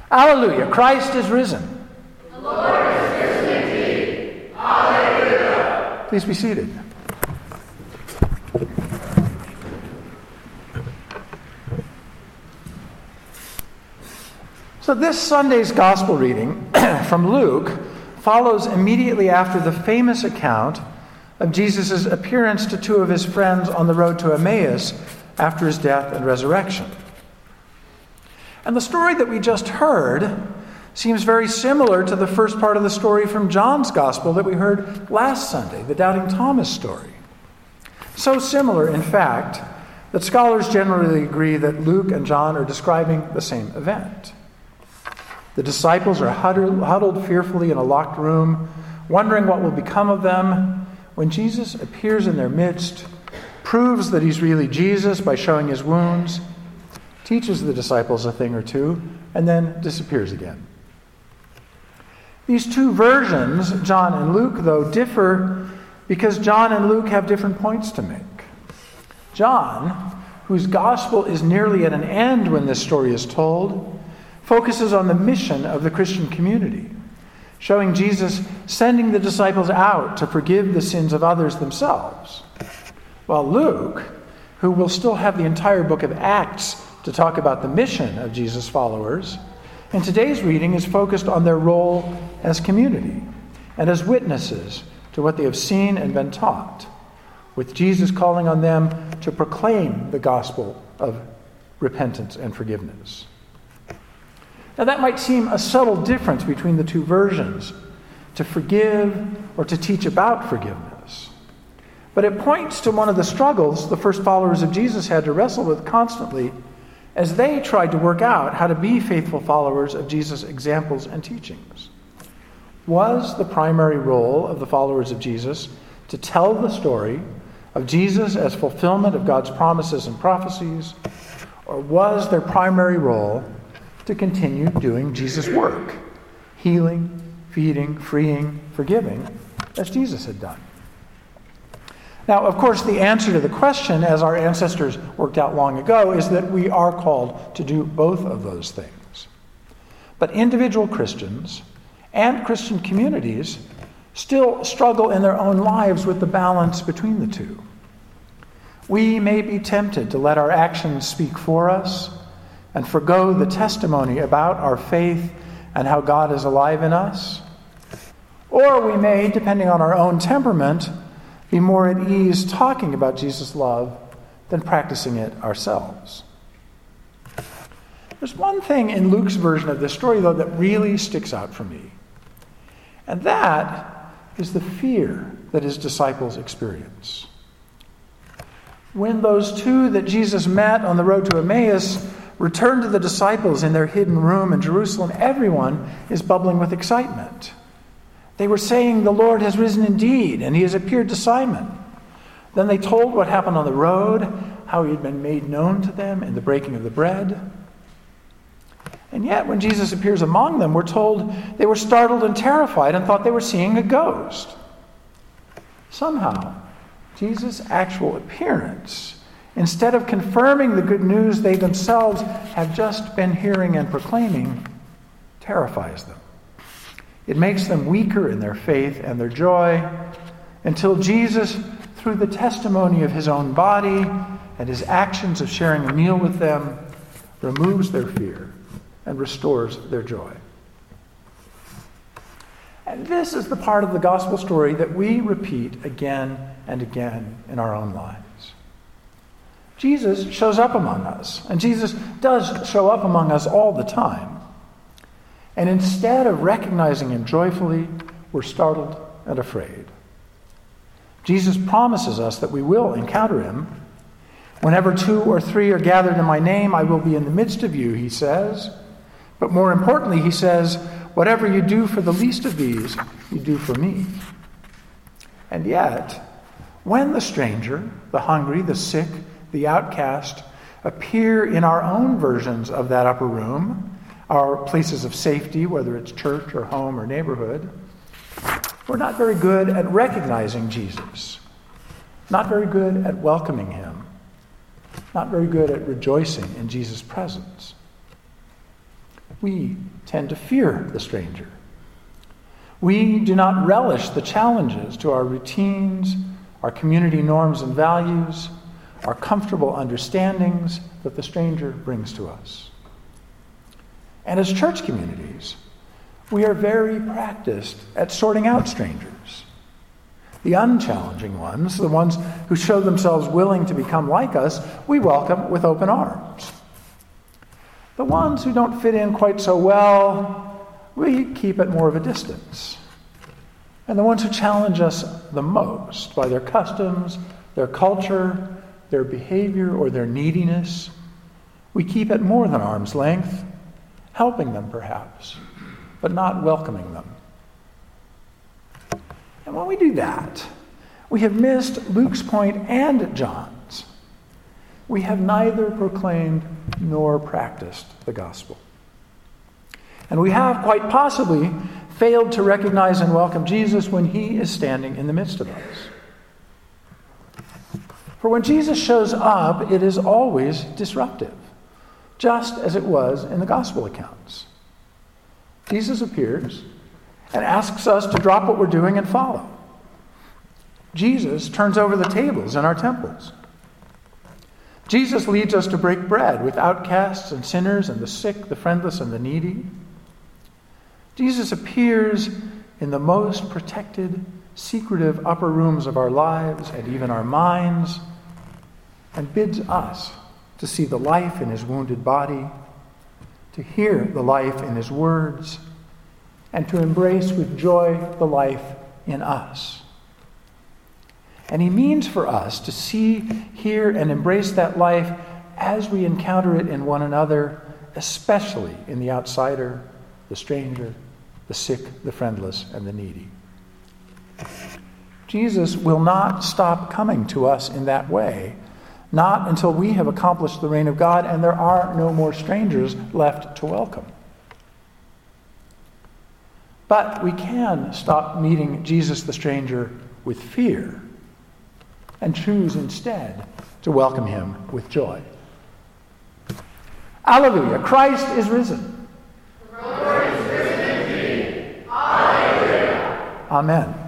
Alleluia, Christ is risen. The Lord is risen indeed. Alleluia. Please be seated. So this Sunday's gospel reading from Luke follows immediately after the famous account of Jesus' appearance to two of his friends on the road to Emmaus after his death and resurrection. And the story that we just heard seems very similar to the first part of the story from John's gospel that we heard last Sunday, the Doubting Thomas story. So similar, in fact, that scholars generally agree that Luke and John are describing the same event. The disciples are huddled fearfully in a locked room, wondering what will become of them, when Jesus appears in their midst, proves that he's really Jesus by showing his wounds, teaches the disciples a thing or two, and then disappears again. These two versions, John and Luke, though, differ because John and Luke have different points to make. John, whose gospel is nearly at an end when this story is told, focuses on the mission of the Christian community, showing Jesus sending the disciples out to forgive the sins of others themselves. While Luke, who will still have the entire book of Acts to talk about the mission of Jesus' followers, in today's reading is focused on their role as community and as witnesses to what they have seen and been taught, with Jesus calling on them to proclaim the gospel of repentance and forgiveness. Now that might seem a subtle difference between the two versions, to forgive or to teach about forgiveness. But it points to one of the struggles the first followers of Jesus had to wrestle with constantly as they tried to work out how to be faithful followers of Jesus' examples and teachings. Was the primary role of the followers of Jesus to tell the story of Jesus as fulfillment of God's promises and prophecies, or was their primary role to continue doing Jesus' work, healing, feeding, freeing, forgiving, as Jesus had done? Now, of course, the answer to the question, as our ancestors worked out long ago, is that we are called to do both of those things. But individual Christians and Christian communities still struggle in their own lives with the balance between the two. We may be tempted to let our actions speak for us and forgo the testimony about our faith and how God is alive in us. Or we may, depending on our own temperament, be more at ease talking about Jesus' love than practicing it ourselves. There's one thing in Luke's version of this story, though, that really sticks out for me. And that is the fear that his disciples experience. When those two that Jesus met on the road to Emmaus return to the disciples in their hidden room in Jerusalem, everyone is bubbling with excitement. They were saying, "The Lord has risen indeed, and he has appeared to Simon." Then they told what happened on the road, how he had been made known to them in the breaking of the bread. And yet, when Jesus appears among them, we're told they were startled and terrified and thought they were seeing a ghost. Somehow, Jesus' actual appearance, instead of confirming the good news they themselves have just been hearing and proclaiming, terrifies them. It makes them weaker in their faith and their joy until Jesus, through the testimony of his own body and his actions of sharing a meal with them, removes their fear and restores their joy. And this is the part of the gospel story that we repeat again and again in our own lives. Jesus shows up among us, and Jesus does show up among us all the time. And instead of recognizing him joyfully, we're startled and afraid. Jesus promises us that we will encounter him. "Whenever 2 or 3 are gathered in my name, I will be in the midst of you," he says. But more importantly, he says, "Whatever you do for the least of these, you do for me." And yet, when the stranger, the hungry, the sick, the outcast appear in our own versions of that upper room, our places of safety, whether it's church or home or neighborhood, we're not very good at recognizing Jesus, not very good at welcoming him, not very good at rejoicing in Jesus' presence. we tend to fear the stranger. We do not relish the challenges to our routines, our community norms and values, our comfortable understandings that the stranger brings to us. And as church communities, we are very practiced at sorting out strangers. The unchallenging ones, the ones who show themselves willing to become like us, we welcome with open arms. The ones who don't fit in quite so well, we keep at more of a distance. And the ones who challenge us the most by their customs, their culture, their behavior, or their neediness, we keep at more than arm's length, helping them perhaps, but not welcoming them. And when we do that, we have missed Luke's point and John's. We have neither proclaimed nor practiced the gospel. And we have quite possibly failed to recognize and welcome Jesus when he is standing in the midst of us. For when Jesus shows up, it is always disruptive, just as it was in the gospel accounts. Jesus appears and asks us to drop what we're doing and follow. Jesus turns over the tables in our temples. Jesus leads us to break bread with outcasts and sinners and the sick, the friendless, and the needy. Jesus appears in the most protected, secretive upper rooms of our lives and even our minds, and bids us to see the life in his wounded body, to hear the life in his words, and to embrace with joy the life in us. And he means for us to see, hear, and embrace that life as we encounter it in one another, especially in the outsider, the stranger, the sick, the friendless, and the needy. Jesus will not stop coming to us in that way, not until we have accomplished the reign of God and there are no more strangers left to welcome. But we can stop meeting Jesus the stranger with fear and choose instead to welcome him with joy. Alleluia, Christ is risen. The Lord is risen indeed. Alleluia. Amen.